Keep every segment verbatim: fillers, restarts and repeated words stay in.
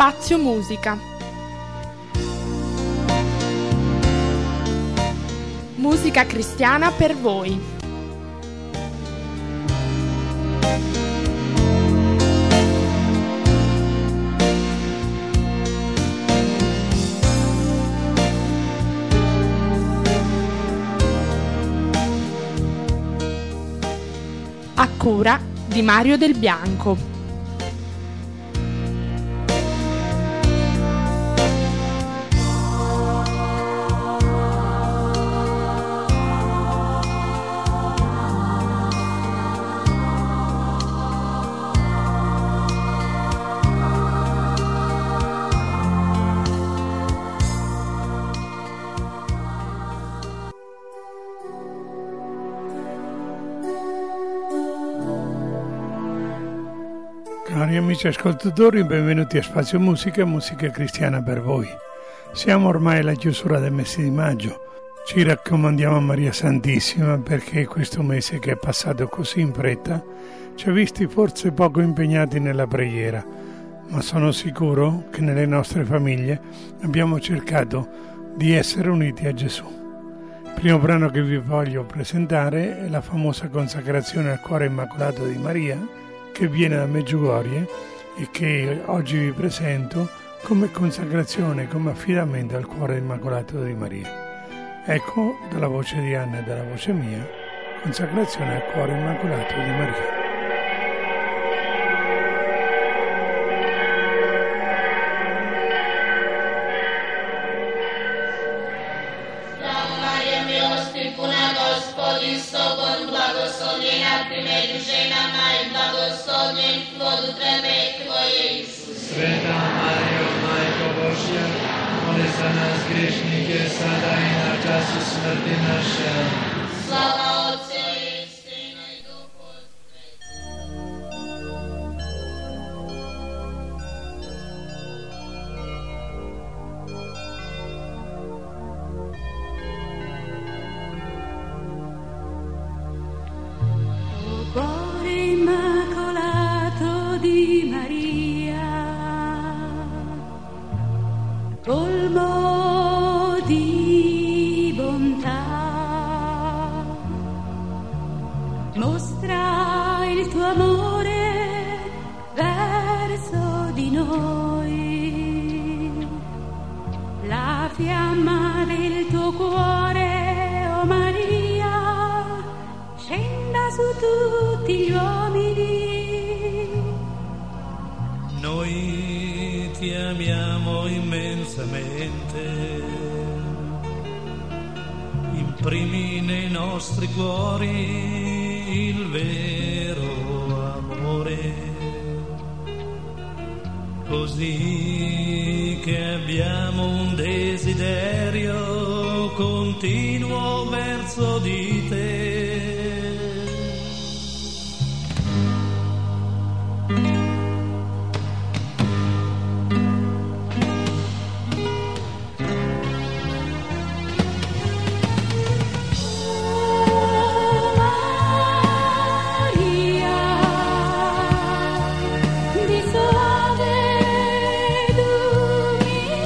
Spazio Musica. Musica cristiana per voi. A cura di Mario Del Bianco. Cari amici ascoltatori, benvenuti a Spazio Musica, musica cristiana per voi. Siamo ormai alla chiusura del mese di maggio. Ci raccomandiamo a Maria Santissima perché questo mese che è passato così in fretta ci ha visti forse poco impegnati nella preghiera, ma sono sicuro che nelle nostre famiglie abbiamo cercato di essere uniti a Gesù. Il primo brano che vi voglio presentare è la famosa consacrazione al cuore immacolato di Maria, che viene da Medjugorje e che oggi vi presento come consacrazione, come affidamento al cuore immacolato di Maria. Ecco, dalla voce di Anna e dalla voce mia, consacrazione al cuore immacolato di Maria. Sveta Mario, Majko Božja, moli za nas grešnike, sada i na času smrti naše. Slava Otcu i Sinu i Duhu O cuore immacolato di Maria, colmo di bontà, mostra il tuo amore verso di noi, la fiamma del tuo cuore, o Maria, scenda su tutti gli uomini. Noi ti amiamo immensamente, imprimi nei nostri cuori il vero amore, così che abbiamo un desiderio continuo verso di te.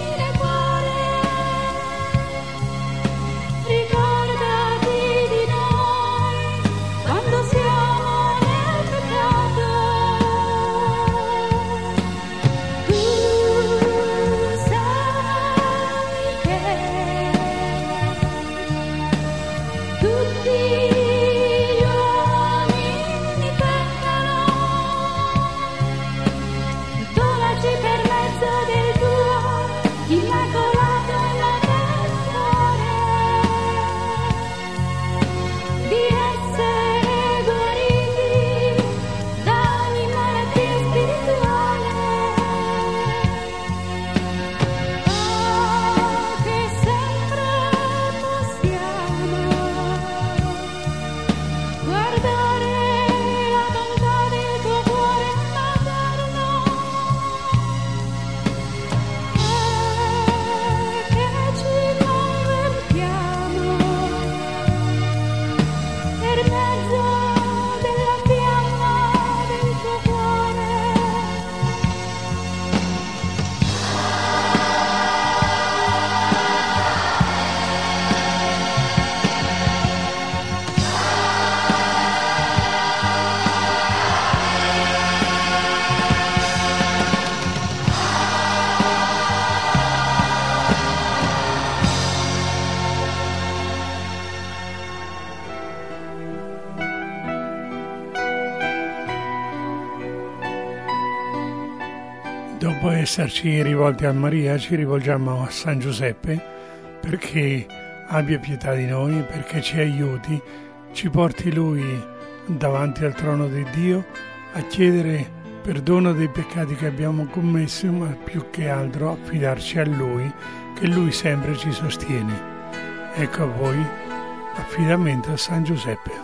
Ricordati di noi. esserci rivolti a Maria, ci rivolgiamo a San Giuseppe perché abbia pietà di noi, perché ci aiuti, ci porti Lui davanti al trono di Dio a chiedere perdono dei peccati che abbiamo commesso, ma più che altro affidarci a Lui, che Lui sempre ci sostiene. Ecco a voi, affidamento a San Giuseppe.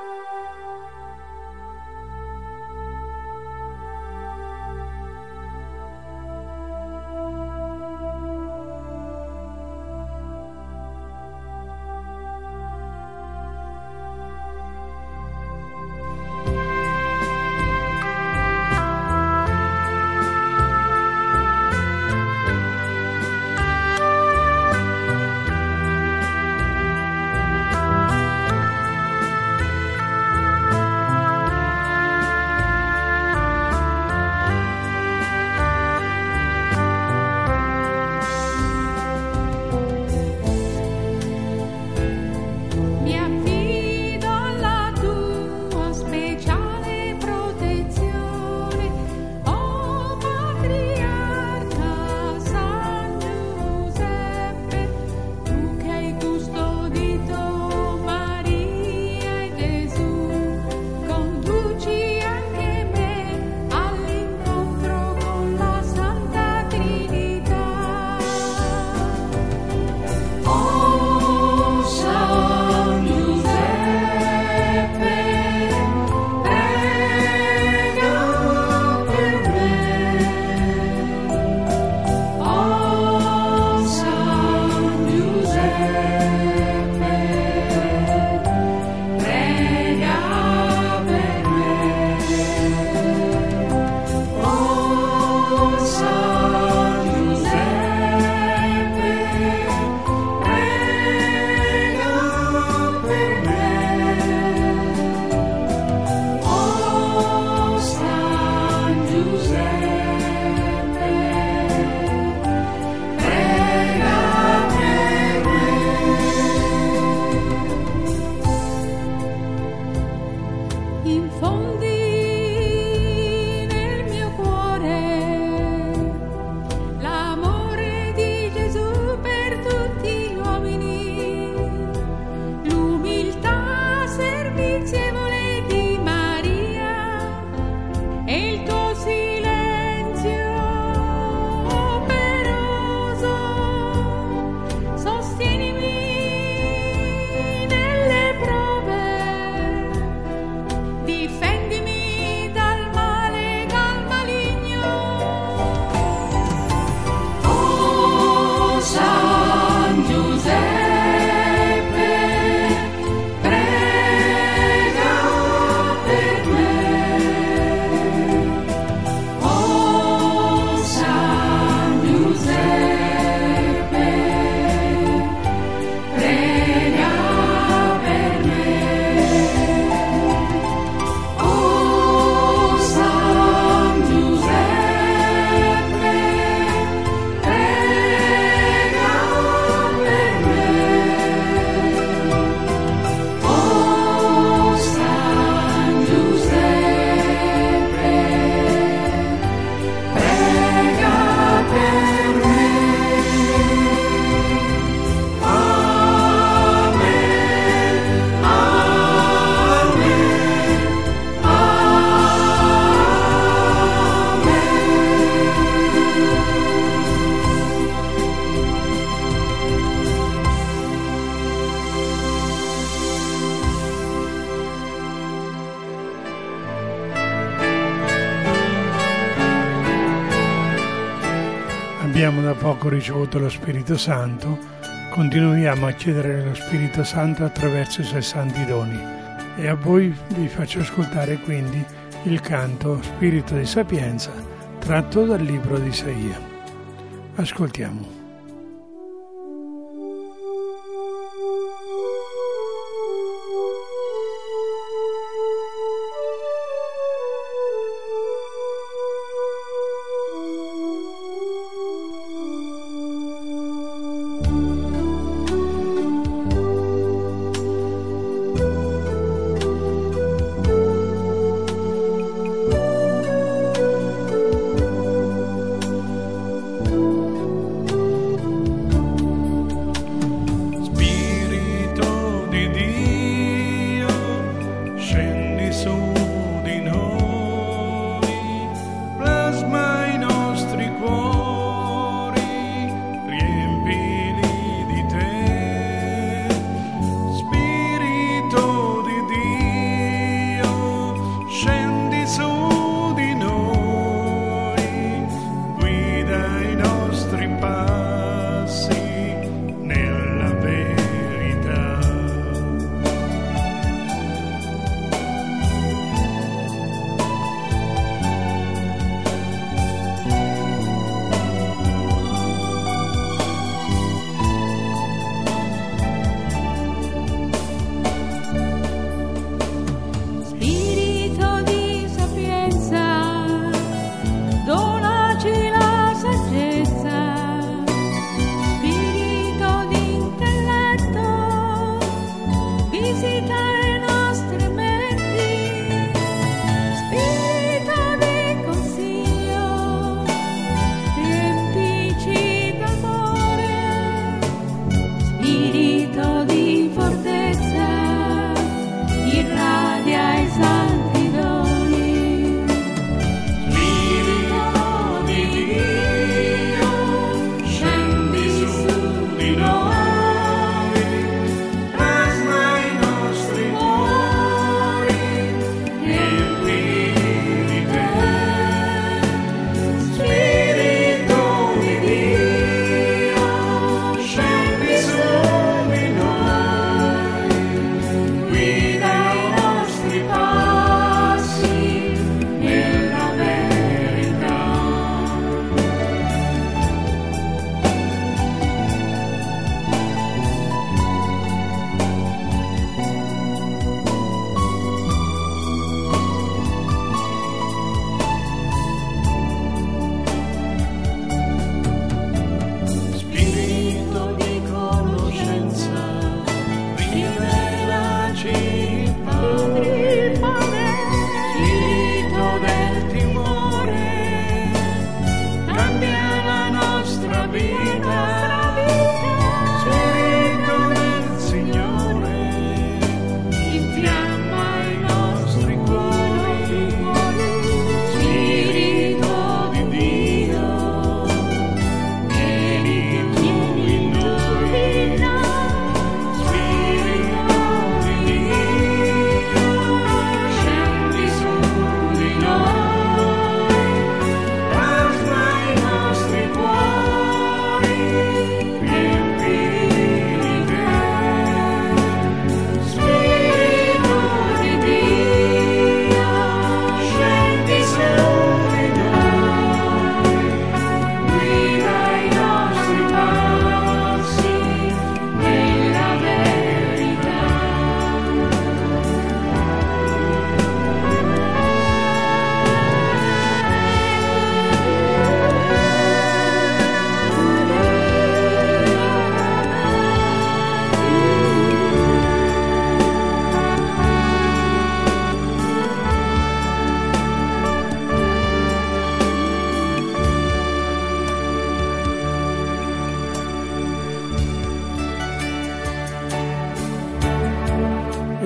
Abbiamo da poco ricevuto lo Spirito Santo, continuiamo a chiedere lo Spirito Santo attraverso i suoi santi doni. E a voi vi faccio ascoltare quindi il canto Spirito di Sapienza, tratto dal libro di Isaia. Ascoltiamo.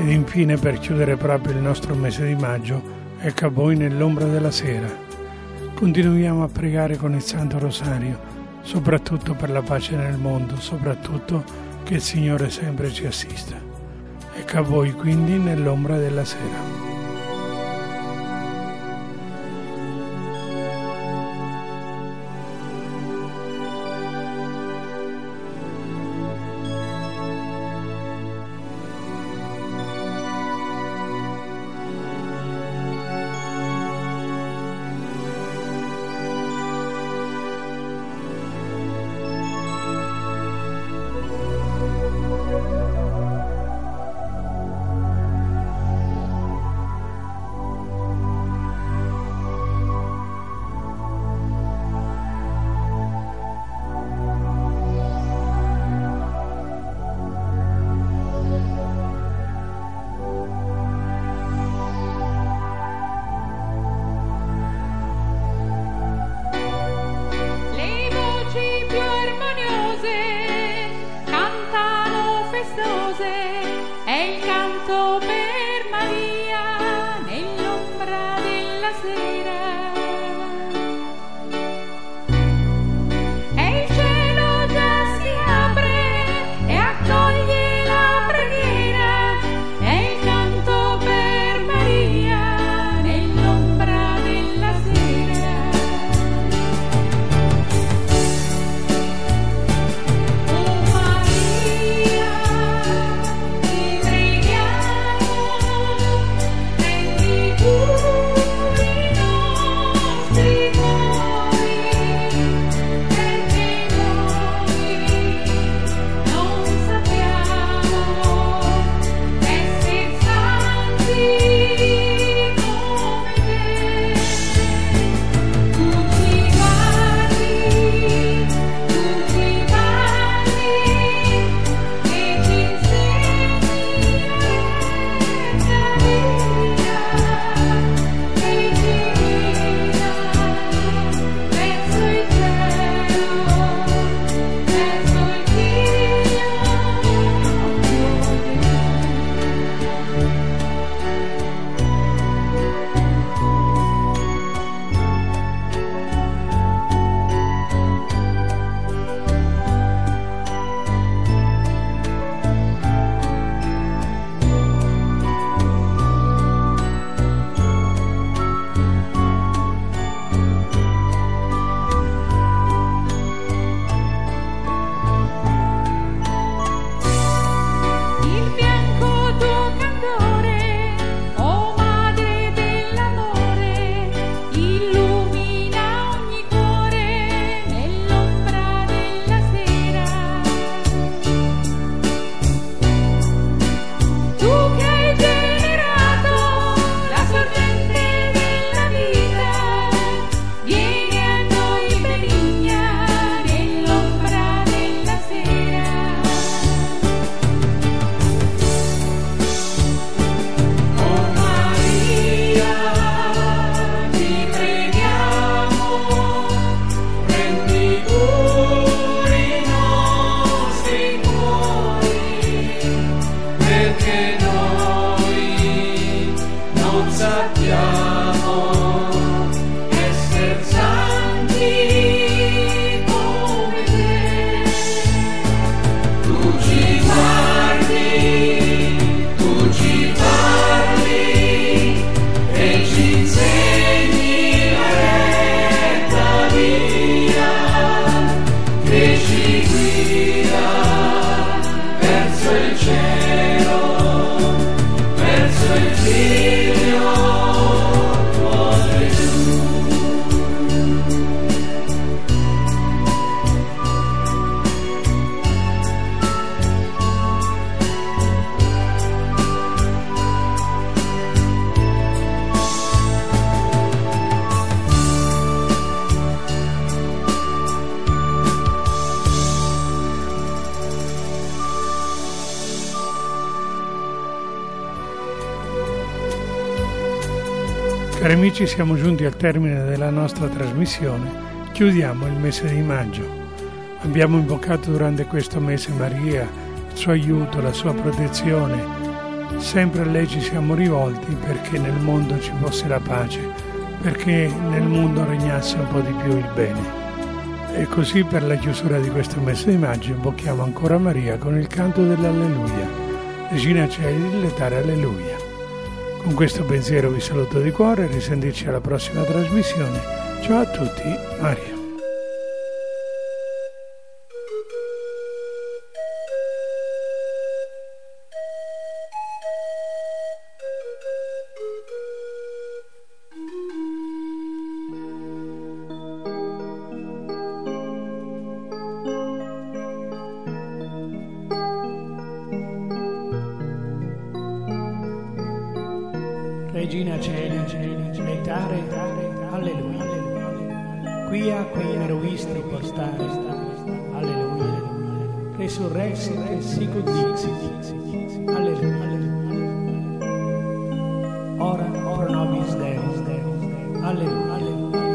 Ed infine, per chiudere proprio il nostro mese di maggio, ecco a voi nell'ombra della sera. Continuiamo a pregare con il Santo Rosario, soprattutto per la pace nel mondo, soprattutto che il Signore sempre ci assista. Ecco a voi quindi nell'ombra della sera. Cari amici, siamo giunti al termine della nostra trasmissione. Chiudiamo il mese di maggio. Abbiamo invocato durante questo mese Maria, il suo aiuto, la sua protezione, Sempre a lei ci siamo rivolti perché nel mondo ci fosse la pace, perché nel mondo regnasse un po' di più il bene. E così per la chiusura di questo mese di maggio invochiamo ancora Maria con il canto dell'Alleluia. Regina Celi, dilletare Alleluia. Con questo pensiero vi saluto di cuore, risentirci alla prossima trasmissione. Ciao a tutti, Maria. Regina Celi, letare, alleluia. Quia quei eroisti portare, alleluia. Resurrexit sicut dixit, alleluia. Ora pro nobis Deus, alleluia.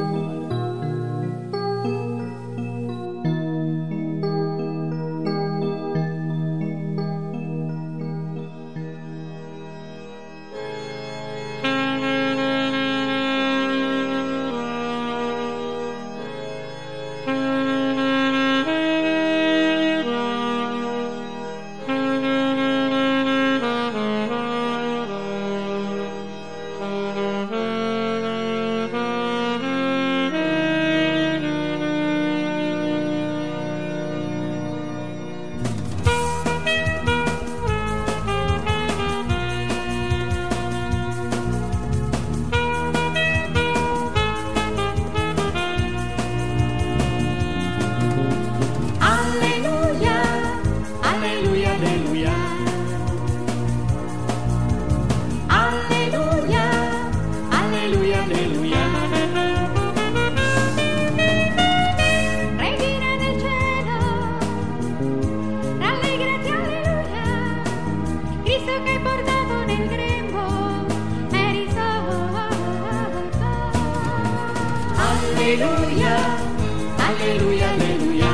Alleluia, alleluia, alleluia.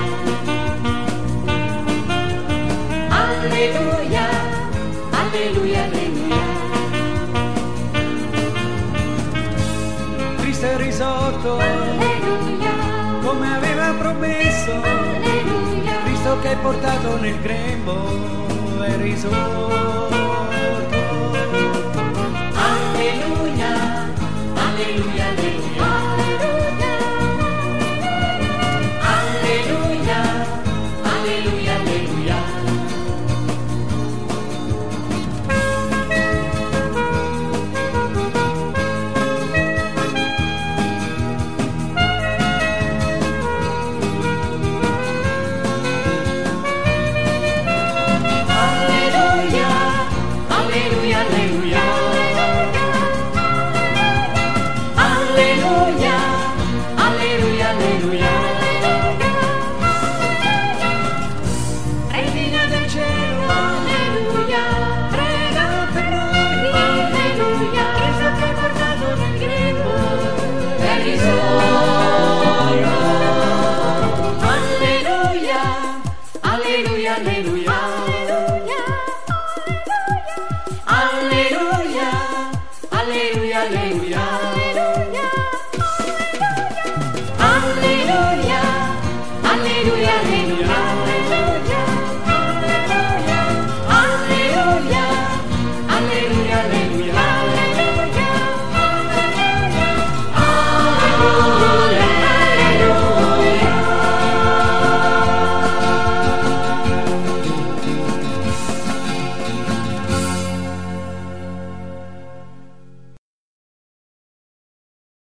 Alleluia, alleluia, alleluia. Cristo è risorto, Alleluia, come aveva promesso. alleluia. Cristo che è portato nel grembo è risorto. Alleluia, alleluia, alleluia. Alleluia, alleluia, alleluia. Alleluia, alleluia, alleluia. Alleluia, alleluia, alleluia. Regina del cielo, alleluia, prega per noi, alleluia. Cristo che è portato nel grembo è risorto. Alleluia, alleluia, alleluia. Alleluia, alleluia, alleluia.